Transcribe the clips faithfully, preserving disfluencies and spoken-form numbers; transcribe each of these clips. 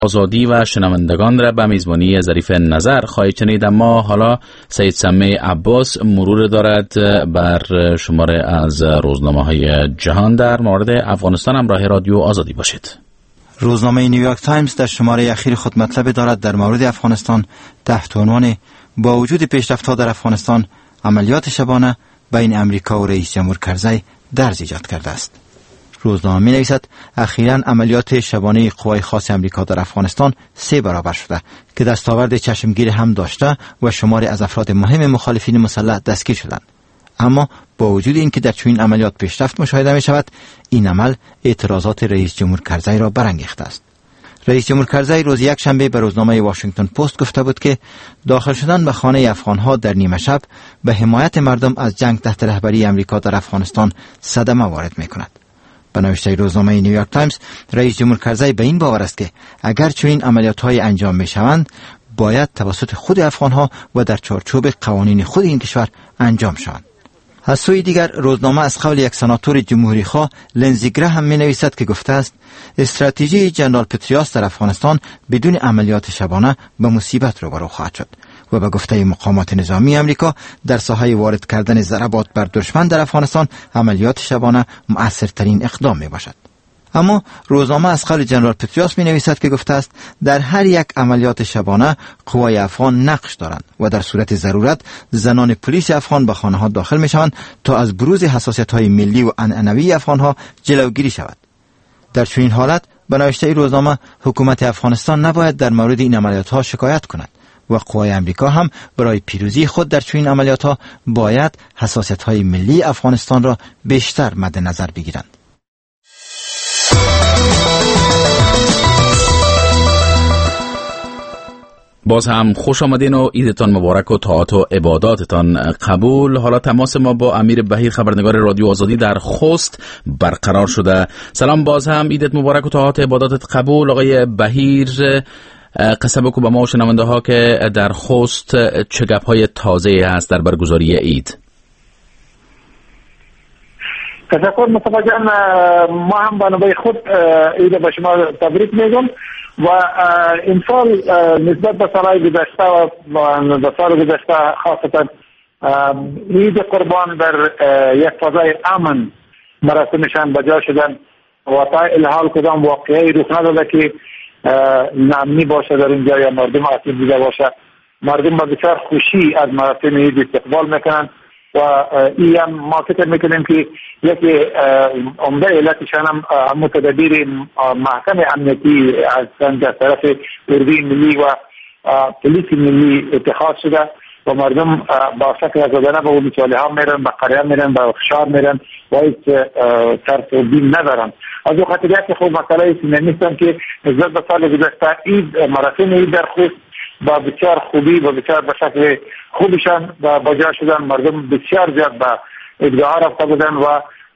آزادی و شنوندگان را به میزبانی ظریف نظر خواهید شنید. اما حالا سید سمی عباس مرور دارد بر شماره از روزنامه‌های جهان در مورد افغانستان. همراه رادیو آزادی باشید. روزنامه نیویورک تایمز در شماره اخیر خود مطلب دارد در مورد افغانستان تحت عنوان با وجود پیشرفت‌ها در افغانستان، عملیات شبانه بین امریکا و رئیس جمهور کرزی درز ایجاد کرده است. روزنامه می نویسد اخیراً عملیات شبانه قوای خاص امریکا در افغانستان سه برابر شده که دستاورد چشمگیر هم داشته و شماری از افراد مهم مخالفین مسلح دستگیر شدند. اما با وجود اینکه در چنین عملیات پیشرفت مشاهده می شود، این عمل اعتراضات رئیس جمهور کرزی را برانگیخته است. رئیس جمهور کرزی روز یک شنبه به روزنامه واشنگتن پست گفته بود که داخل شدن به خانه افغانها در نیمه شب به حمایت مردم از جنگ تحت رهبری امریکا در افغانستان صدمه وارد می کند. به نوشته روزنامه نیویورک تایمز، رئیس جمهور کرزی به این باور است که اگر چنین عملیات‌های انجام می‌شوند باید توسط خود افغان‌ها و در چارچوب قوانین خود این کشور انجام شوند. از سوی دیگر روزنامه از قول یک سناتور جمهوری خواه لنزی گراهم می‌نویسد که گفته است استراتژی جنرال پتریاس در افغانستان بدون عملیات شبانه به مصیبت روبرو خواهد شد و به گفته مقامات نظامی امریکا در ساحه وارد کردن ضربات بر دشمن در افغانستان عملیات شبانه مؤثرترین اقدام می باشد. اما روزنامه از قول جنرال پتریاس می نویسد که گفته است در هر یک عملیات شبانه قوای افغان نقش دارند و در صورت ضرورت زنان پلیس افغان به خانه ها داخل می شوند تا از بروز حساسیت های ملی و عنعنوی افغان ها جلوگیری شود. در چنین حالت به نوشته روزنامه حکومت افغانستان نباید در مورد این عملیات ها شکایت کند و قوای امریکا هم برای پیروزی خود در چنین عملیات ها باید حساسیت های ملی افغانستان را بیشتر مد نظر بگیرند. باز هم خوش آمدین و عیدتان مبارک و طاعات و عباداتتان قبول. حالا تماس ما با امیر بهیر خبرنگار رادیو آزادی در خوست برقرار شده. سلام، باز هم عیدت مبارک و طاعات و عباداتت قبول. آقای بهیر، قصه بگو به ما و شنونده ها که در خوست چه گپ های تازه هست در برگزاری عید. تشکر مصطفی جان. ما هم بنابرای خود عید به شما تبریک میگم و این سال نسبت به سالهای گذشته و به سال گذشته خاصتا عید قربان در یک فضای امن مراسمشان بجا شدن و تا الحال کدام واقعی رخ نداده که نامنی باشه در اینجا یا مردم آسیب دیده باشه. مردم با بسیار خوشی از مراسم عید استقبال میکنن و این هم ما فکر میکنیم که یکی عمده علتشان هم متدبیر محکم امنیتی از طرف اردوی ملی و پلیس ملی اتخاذ شده و مردم با شکل زدنه به اون بیچاله ها میرن، به قریه میرن، به خشار میرن و هیچ ترس و بیم ندارن. از او خاطر که خوب مسئله نیستن که نسبت به سال گذشته عید مراسم عید در خوست با بسیار خوبی و بسیار به شکل خوبشان بجا شدن. مردم بسیار زیاد به عیدگاه رفته بودن و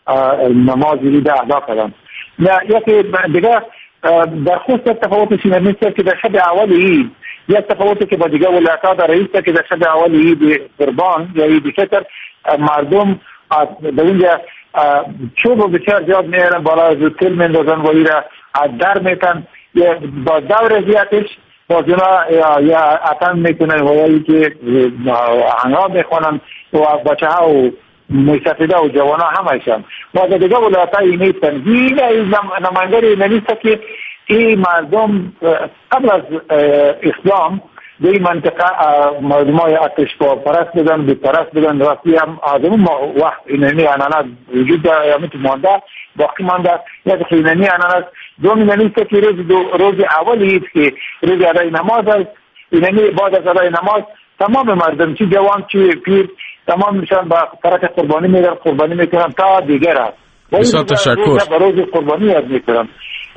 نماز عید ادا کردن. یکی دیگه در خوست تفاوتش این نیست که در شب اول عید یک تفاوتی که با دیگه ولایت‌ها در است که در شب اول عید قربان یا عید فطر مردم در اینجا چوب بسیار زیاد میارن بالا از تل میندازن و ایره در میتن با دور زیادش بازونا یا اتن میکنن و یا که هنگام میخونن و بچه ها و میسفیده و جوان ها همشن و در دیگه ولایت های نیستن. این نمانگر این نیست که این مردم قبل از اسلام در این منطقه مردم های اتش پرست بودن، بی‌پرست بودن. راستی هم آدم وقت اینمی انانات وجود داره یا میتون مانده باقی مانده یک اینمی انانات دوم اینمیسته که روز, دو روز اول عید که روز ادای نماز است، اینمی بعد از ادای نماز تمام مردم چی جوان چی پیر تمام میشن با طرف قربانی میرن قربانی میکنن تا دیگر است. بسیار تشکر. روز قربانی یاد میکنن.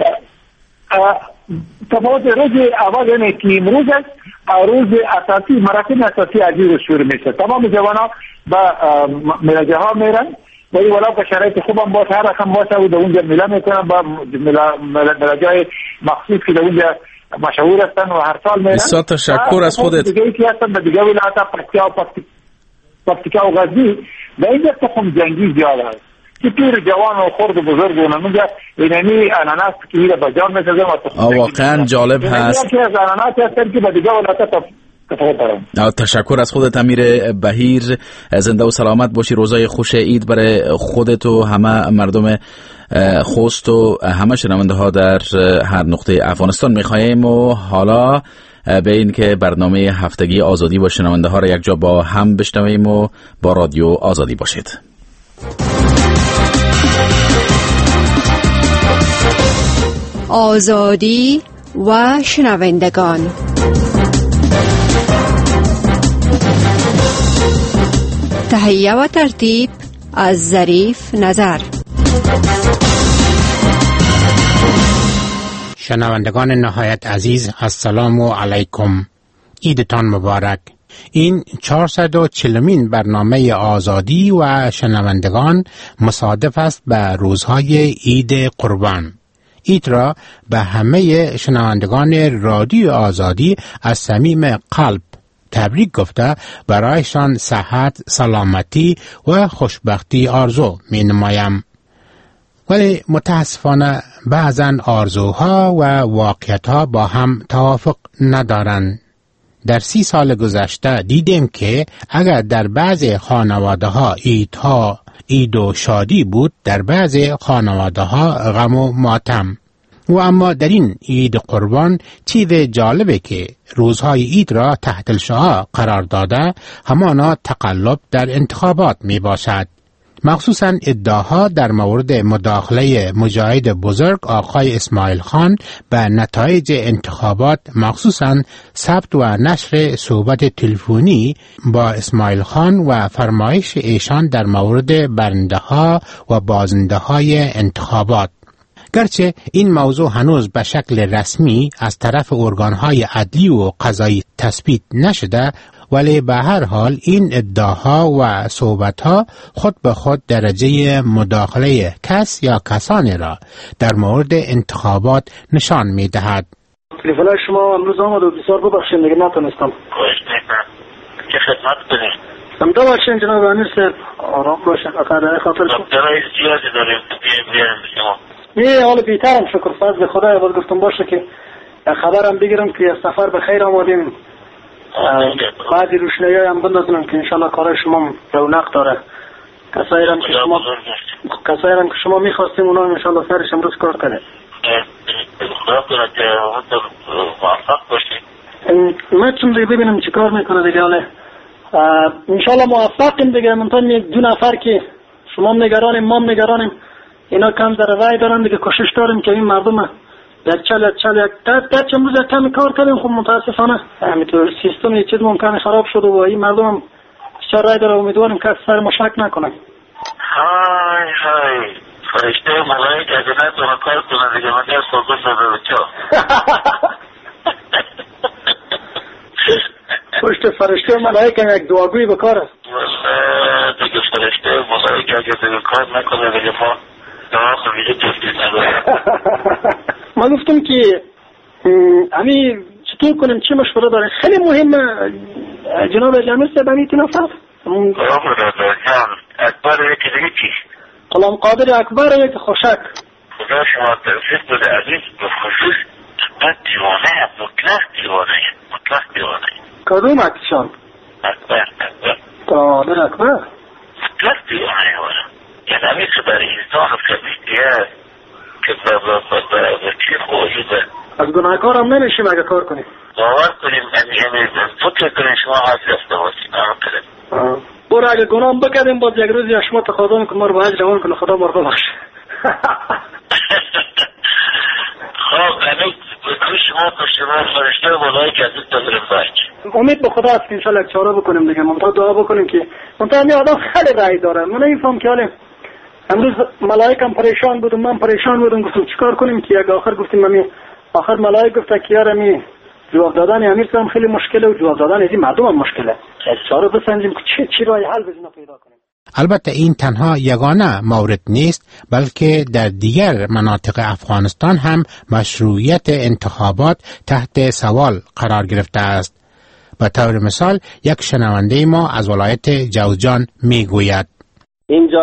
تفاوت روز اول اینه که امروز است روز اساسی مراسم اساسی عجیب شروع میشه. تمام جوانا با ملاجه ها میرن و این ولی که شرایط خوب هم باشه هر رقم باشه و در اونجا میله میکنن با ملاجه های مخصوص که در اونجا مشهور هستن و هر سال میرن. بسیار تشکر از خودت. دیگه ای که هستن به دیگه ولایت پکتیا و پکتیکا و غزنی و اینجا تخم جنگی زیاد هست. که پیر جوان و خرد و بزرگ و نمیگه اینمی اناناس که ایره با جان میسازم. واقعا جالب هست. یکی از اناناس هستن که با دیگه ولایت تشکر از خودت امیر بهیر، زنده و سلامت باشی. روزای خوش عید برای خودت و همه مردم خوست و همه شنونده ها در هر نقطه افغانستان میخواهیم. و حالا به این که برنامه هفتگی آزادی با شنونده ها را یک جا با هم بشنویم و با رادیو آزادی باشید. آزادی و شنوندگان. تهیه و ترتیب از ظریف نظر. شنوندگان نهایت عزیز، السلام علیکم، عیدتان مبارک. این چهارصد و چهلمین برنامه آزادی و شنوندگان مصادف است به روزهای عید قربان. عید را به همه شنوندگان رادیو آزادی از صمیم قلب تبریک گفته برایشان صحت، سلامتی و خوشبختی آرزو می نمایم. ولی متاسفانه بعضا آرزوها و واقعیتها با هم توافق ندارند. در سی سال گذشته دیدیم که اگر در بعض خانواده ها عیدها عید و شادی بود، در بعض خانواده ها غم و ماتم. و اما در این عید قربان چیز جالبه که روزهای عید را تحت الشعاع قرار داده همانا تقلب در انتخابات می باشد. مخصوصا ادعاها در مورد مداخله مجاهد بزرگ آقای اسماعیل خان به نتایج انتخابات، مخصوصا ثبت و نشر صحبت تلفنی با اسماعیل خان و فرمایش ایشان در مورد برنده ها و بازنده های انتخابات. گرچه این موضوع هنوز به شکل رسمی از طرف ارگانهای عدلی و قضایی تثبیت نشده، ولی به هر حال این ادعاها و صحبتها خود به خود درجه مداخله کس یا کسانی را در مورد انتخابات نشان می دهد. تلفن شما امروز آمد و بسیار ببخشید دیگه نتونستم. خواهش میکنم. چه خدمت کنید؟ سمدا باشین جناب امیر صاحب، آرام باشین. خاطر خاطر شما دکترای زیادی داریم بیایم بیاریم شما. نه حال بهترم، شکر فضل خدا. باز گفتم باشه که خبرم بگیرم که سفر به خیر آمدیم. بعضی روشنایی هم بندازم که انشالله کارای شما رونق داره. کسایی هم که شما کسایی هم که شما می‌خواستیم اونا انشالله سرش امروز کار کنه. خدا کنه که موفق باشید. من چون دیگه ببینم چی کار میکنه دیگه. حالا انشالله موفقیم دیگه. منتها دو نفر که شما نگرانیم ما نگرانیم، اینا کم در رای دارن دیگه. کوشش داریم که این مردم یک چل چل یک در در امروز کمی کار کردیم. خب متاسفانه همینطور سیستم یه چیز ممکنه خراب شده و این مردم هم چه رای داره. امیدواریم که سر ما شک نکنن. های های فرشته ملائکه اگه نتونه کار کنه دیگه من در سوگل شده بچه پشت فرشته ملائکه یک دعاگوی بکار است. دیگه فرشته ملائکه اگه دیگه کار نکنه دیگه ما دعا خمیده تفکیل نداره. ما گفتم که همین چطور کنیم، چه مشوره داره. خیلی مهمه جناب جمعه صاحب همین تنفر اکبر یکی دیگه چی؟ غلام قادر اکبر یک خوشک. خدا شما توفیق بده عزیز. به خصوص من دیوانه مطلق دیوانه مطلق دیوانه. کدوم اکشان؟ اکبر اکبر قادر اکبر مطلق دیوانه وارم. یعنی همین که برای انسان کمیتیه که به چی خواهیده از گناهکار هم نمیشیم اگه کار کنیم. باور کنیم همین فکر کنیم شما حج رفته باشیم نام کنیم. برو اگه گناه بکردیم باز یک روزی شما تقاضا میکنم ما رو به حج روان کنه. خدا مرضا بخشه. خب همین بکنی شما کشتی ما فرشته بالای کسی تدریم باید. امید به خدا است که انشالله یک چاره بکنیم دیگه. منطقه دعا بکنیم که منطقه همین آدم خیلی رای داره. من نمیفهم که حاله امروز ملائک هم پریشان بودم، من پریشان بودم. گفتم چیکار کنیم که یک آخر گفتیم همین آخر ملائک گفته که یار همین جواب دادن امیر هم خیلی مشکله و جواب دادن از این مردم هم مشکله. یک چاره بسنجیم که چی چی راه حل بزنیم پیدا کنیم. البته این تنها یگانه مورد نیست، بلکه در دیگر مناطق افغانستان هم مشروعیت انتخابات تحت سوال قرار گرفته است. به طور مثال یک شنونده ما از ولایت جوزجان میگوید: این جانب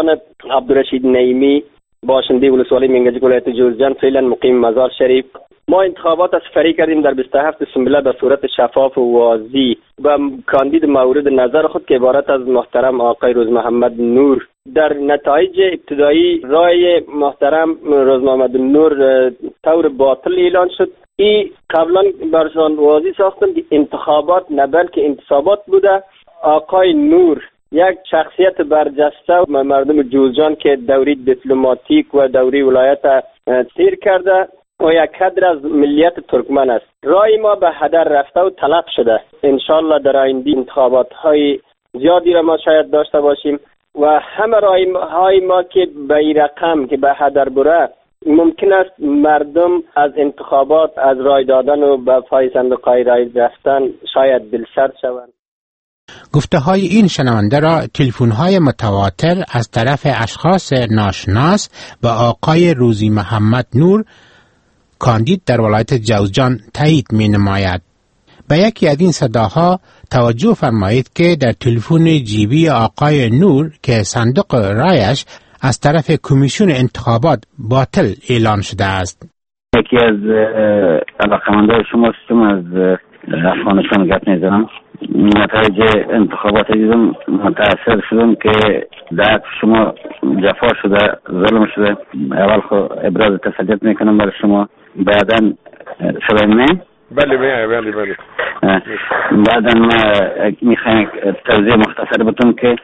عبدالرشید نعیمی، باشنده ولسوالی منگجک ولایت جوزجان، فعلا مقیم مزار شریف. ما انتخابات از فری کردیم در بیست و هفت سنبله به صورت شفاف و واضح و کاندید مورد نظر خود که عبارت از محترم آقای روز محمد نور. در نتایج ابتدایی رای محترم روز محمد نور طور باطل اعلان شد. این قبلا برشان واضح ساختم که انتخابات نه بلکه انتصابات بوده. آقای نور یک شخصیت برجسته و مردم جوزجان که دوری دیپلماتیک و دوری ولایت سیر کرده و یک کادر از ملیت ترکمن است. رای ما به هدر رفته و تلف شده. انشالله در آینده انتخابات های زیادی را ما شاید داشته باشیم و همه رای های ما که به این رقم که به هدر بره ممکن است مردم از انتخابات از رای دادن و به پای صندوق رای رفتن شاید دلسرد شوند. گفته های این شنونده را تلفن های متواتر از طرف اشخاص ناشناس به آقای روزی محمد نور کاندید در ولایت جوزجان تایید می نماید. به یکی از این صداها توجه فرمایید که در تلفن جیبی آقای نور که صندوق رایش از طرف کمیسیون انتخابات باطل اعلان شده است. یکی از علاقمندان شما هستم از افغانستان گپ میزنم. نتایج انتخابات دیدم متاثر شدم که در شما جفا شده، ظلم شده. اول خو ابراز تسلیت میکنم برای شما، بعدا شده نه؟ بله بله بله بله. بعدا ما میخوایم توضیح مختصر بتون که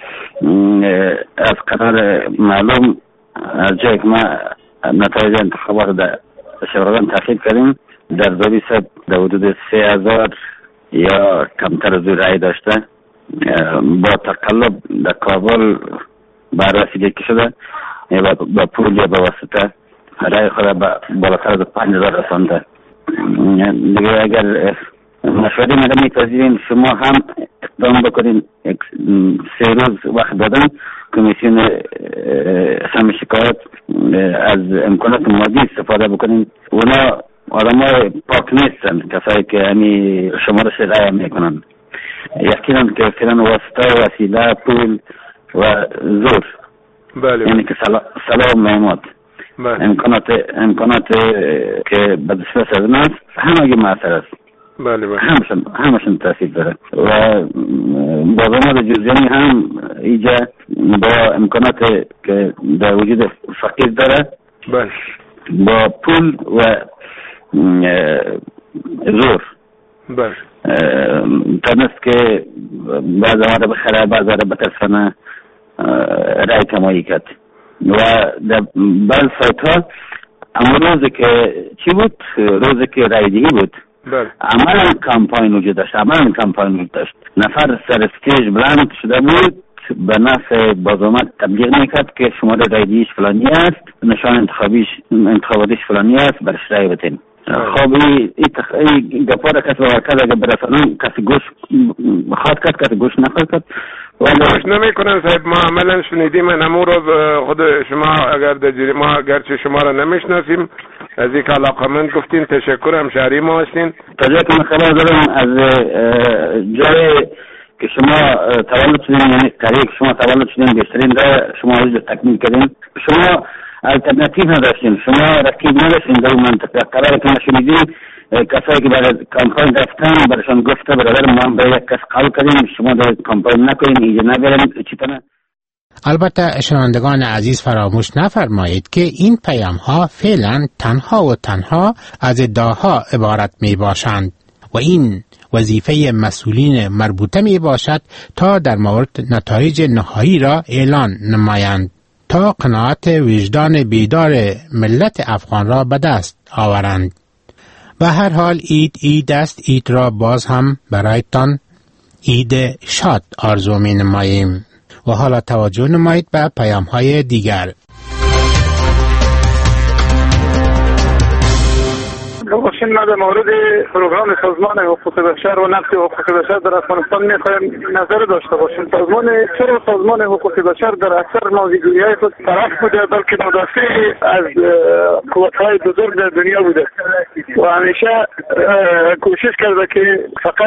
از قرار معلوم از جایی که ما نتایج انتخابات در شبرغان تحقیق کردیم در دوری سب در حدود سه هزار یا کمتر از رای داشته. با تقلب در کابل بررسی که شده با پول یا با واسطه رای خود بالاتر از پنج هزار رسانده. دیگه اگر مشورت مدام میپذیرین شما هم اقدام بکنین. سه روز وقت دادن کمیسیون هم شکایت از امکانات مادی استفاده بکنین. اونا آدم های پاک نیستن، کسایی که همی شمارش رای میکنن. یقینا که فیلن واسطه، وسیله، پول و زور، بله، یعنی که سلام معماد، بله، امکانات امکانات که به دست از ناس همه مؤثر است. بله بله. همشون همشون تاثیر داره و بازارمند جوزجانی هم اینجا با امکانات که در وجود فقیر داره، بله، با پول و زور، بله، تونست که بعض ها را بخره، بعض ها را بترسانه، رای کمایی کرد. و در بعض سایت ها اما روزی که چی بود؟ روزی که رای دیگی بود، بله، عملا کمپاین وجود داشت، عملا کمپاین وجود داشت. نفر سر استیج بلند شده بود به نفع بازومت تبلیغ میکرد که شماره رای دیگیش فلانی است، نشان انتخابیش انتخاباتیش فلانی است، برش رای بتین. خب این گپا را کسی باورکرد اگر برسانم کسی گوش بخواد کرد، کسی گوش نخواد کرد. گوش نمی کنن صاحب. ما عملا شنیدیم. نمو رو خود شما اگر در ما اگرچه شما را نمیشناسیم از یک علاقمند گفتین، تشکر، همشهری ما هستین. تا جایی که من خبر دارم از جای که شما تولد شدین، یعنی قریه که شما تولد شدین بیشترین را شما حضور تکمیل کردین، شما الترناتیو نداشتین، شما رقیب نداشتین در اون منطقه. قراره که ما شنیدیم کسایی که برای کمپاین رفتن برایشان گفته برادر ما به یک کس قول کردیم شما در کمپاین نکنین، اینجا نبرین چیتونه. البته شنوندگان عزیز فراموش نفرمایید که این پیام ها فعلا تنها و تنها از ادعاها عبارت می باشند و این وظیفه مسئولین مربوطه می باشد تا در مورد نتایج نهایی را اعلان نمایند تا قناعت وجدان بیدار ملت افغان را به دست آورند. به هر حال عید عید است. عید را باز هم برایتان عید شاد آرزو می نماییم و حالا توجه نمایید به پیام های دیگر. ببخشید ما در مورد پروگرام سازمان حقوق بشر و نقض حقوق بشر در افغانستان میخوایم نظر داشته باشیم. سازمان چرا سازمان حقوق بشر در اکثر موضوعیات خود طرف بوده، بلکه مدافع از قوت‌های بزرگ در دنیا بوده و همیشه کوشش کرده که فقط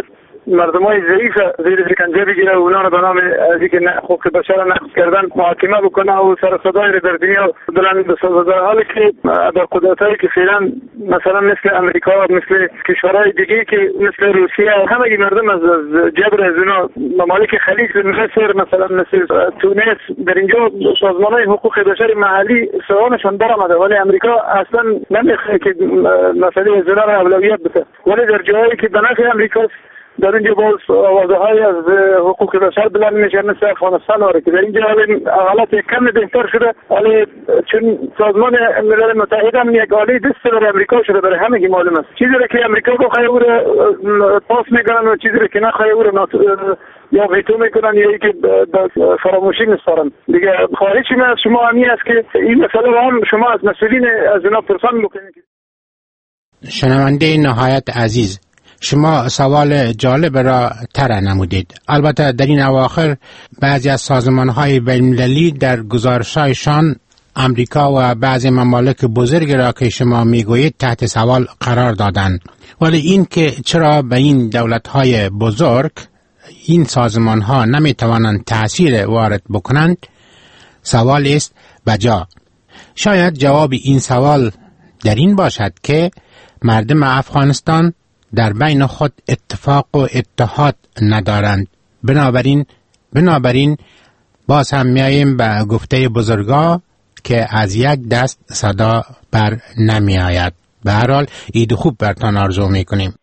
مردمای ضعیف زیر شکنجه بگیره و اونا رو به نام از اینکه حقوق بشر نقض کردن محاکمه بکنه و سر صدای رو در دنیا بلند بسازه، در حالی که در قدرتایی که فعلا مثلا مثل امریکا، مثل کشورهای دیگه که مثل روسیه، همه مردم از جبر از اونا ممالک خلیج مصر مثلا مثل تونس در اینجا سازمانهای حقوق بشر محلی سوانشان برآمده، ولی امریکا اصلا نمیخواد که مسئله زنا را اولویت بده. ولی در جایی که به نفع امریکاست در اینجا باز آوازه های از حقوق بشر بلند میشه، مثل افغانستان آره که در اینجا حالت کم بهتر شده، ولی چون سازمان ملل متحد هم یک آله دست برای امریکا شده، برای همه معلوم است چیزی را که امریکا بخواه او را پاس میکنن و چیزی را که نخواه او را یا ویتو میکنن یا که فراموشی میسپارن دیگه. خواهش من از شما همین است که این مسئله را هم شما از مسئولین از اینا پرسان بکنید. شنونده نهایت عزیز، شما سوال جالب را طرح نمودید. البته در این اواخر بعضی از سازمان‌های بین‌المللی در گزارش‌هایشان امریکا و بعضی ممالک بزرگ را که شما میگویید تحت سوال قرار دادند، ولی این که چرا به این دولت‌های بزرگ این سازمان‌ها نمی‌توانند تأثیر وارد بکنند سوال است بجا. شاید جواب این سوال در این باشد که مردم افغانستان در بین خود اتفاق و اتحاد ندارند. بنابراین بنابراین باز هم میاییم به گفته بزرگا که از یک دست صدا بر نمی آید. به هر حال عید خوب برتان آرزو میکنیم.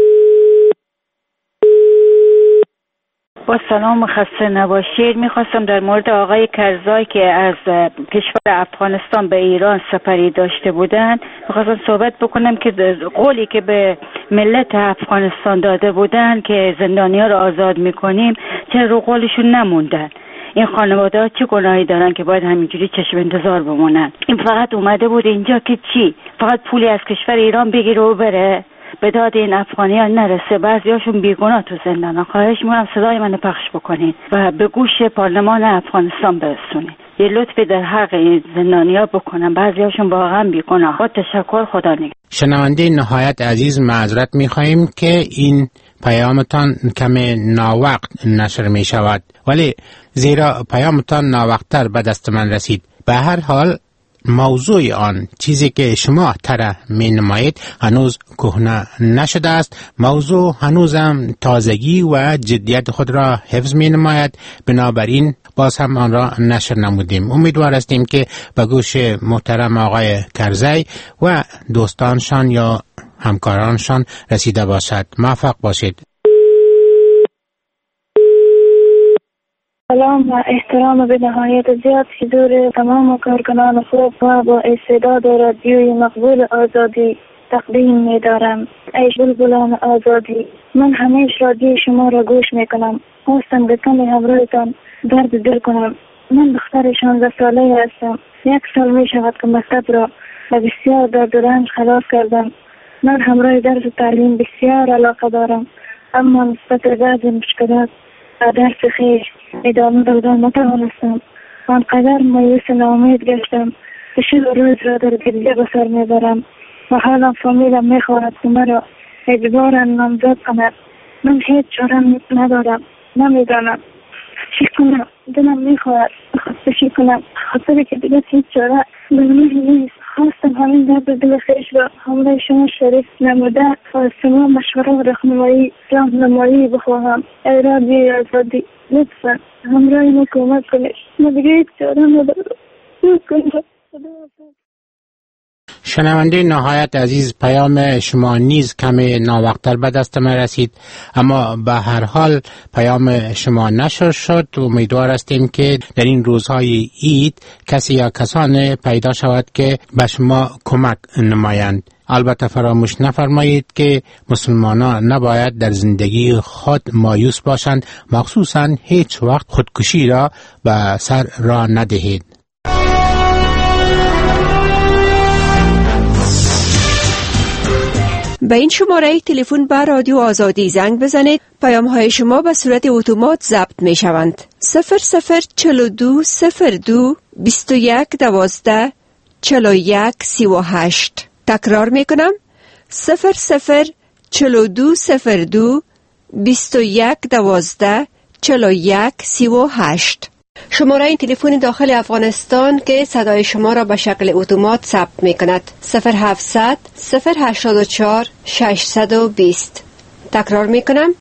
با سلام و خسته نباشید. میخواستم در مورد آقای کرزای که از کشور افغانستان به ایران سفری داشته بودند میخواستم صحبت بکنم که قولی که به ملت افغانستان داده بودند که زندانی‌ها رو آزاد میکنیم چرا رو قولشون نموندن؟ این خانواده ها چه گناهی دارن که باید همینجوری چشم انتظار بمونن؟ این فقط اومده بود اینجا که چی؟ فقط پولی از کشور ایران بگیره و بره؟ به داد این افغانی ها نرسه. بعضی هاشون بیگناه تو زندان. خواهش می‌کنم صدای من پخش بکنید و به گوش پارلمان افغانستان برسونید. یه لطفی در حق این زندانی ها بکنن، بعضی هاشون واقعا بیگناه. با تشکر، خدا نگهدار. شنونده نهایت عزیز، معذرت می‌خواهیم که این پیامتان کم ناوقت نشر می شود، ولی زیرا پیامتان ناوقت‌تر به دست من رسید. به هر حال موضوع آن چیزی که شما طرح می نمایید هنوز کهنه نشده است. موضوع هنوزم تازگی و جدیت خود را حفظ می نماید، بنابراین باز هم آن را نشر نمودیم. امیدوار هستیم که به گوش محترم آقای کرزی و دوستانشان یا همکارانشان رسیده باشد. موفق باشید. سلام و احترام به نهایت زیاد حضور تمام کارکنان خوب و با استعداد رادیوی مقبول آزادی تقدیم می دارم. ای بلبلان آزادی، من همیشه رادیو شما را گوش می کنم. خواستم به کمی همراهتان درد دل کنم. من دختر شانزده ساله هستم. یک سال می شود که مکتب را و بسیار درد و رنج خلاص کردم. من همراه درس و تعلیم بسیار علاقه دارم، اما نسبت به بعضی مشکلات و درس خیش ادامه دادن نتوانستم. آنقدر مایوس ناامید گشتم که شب و روز را در گریه به سر میبرم و حالا فامیلم میخواهد که مرا اجبارا نامزد کند. من هیچ چاره ندارم، نمیدانم چی کنم. دلم میخواهد خودکشی کنم، خاطر که دیگه هیچ چاره برای نیست. خواستم همین درد دل خیش را همراه شما شریف نموده و از شما مشوره و رهنمایی راهنمایی بخواهم. ای رادیوی آزادی، لطفا همراه ما کمک کنید. ما دیگه هیچ چاره ندارم. شنونده نهایت عزیز، پیام شما نیز کمی ناوقت‌تر به دست من رسید، اما به هر حال پیام شما نشر شد. امیدوار هستیم که در این روزهای عید کسی یا کسان پیدا شود که به شما کمک نمایند. البته فراموش نفرمایید که مسلمانان نباید در زندگی خود مایوس باشند، مخصوصا هیچ وقت خودکشی را به سر راه ندهید. به این شماره تلفن به رادیو آزادی زنگ بزنید. پیام های شما به صورت اتومات ضبط می شوند. صفر صفر چلو دو صفر دو بیست و یک دوازده چلو یک سی و هشت. تکرار می کنم. صفر صفر چلو دو صفر دو بیست و یک دوازده چهل و یک سی و هشت. شماره این تلفن داخل افغانستان که صدای شما را به شکل اتومات ثبت می کند صفر هفتصد صفر هشتاد و چهار ششصد و بیست. تکرار می کنم